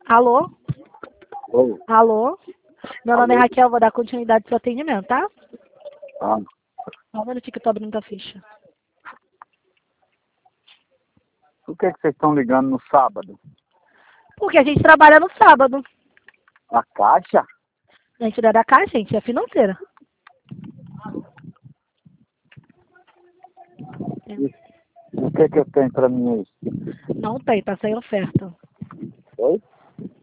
Alô? Oi. Alô? Meu nome é Alô? Raquel, vou dar continuidade ao seu atendimento, tá? Ah, Só um minutinho que eu tô abrindo a ficha. por que vocês estão ligando no sábado? Porque a gente trabalha no sábado. A Caixa? A gente não é da Caixa, a gente é financeira. O que eu tenho pra mim aí? Não tem, tá sem oferta. Oi?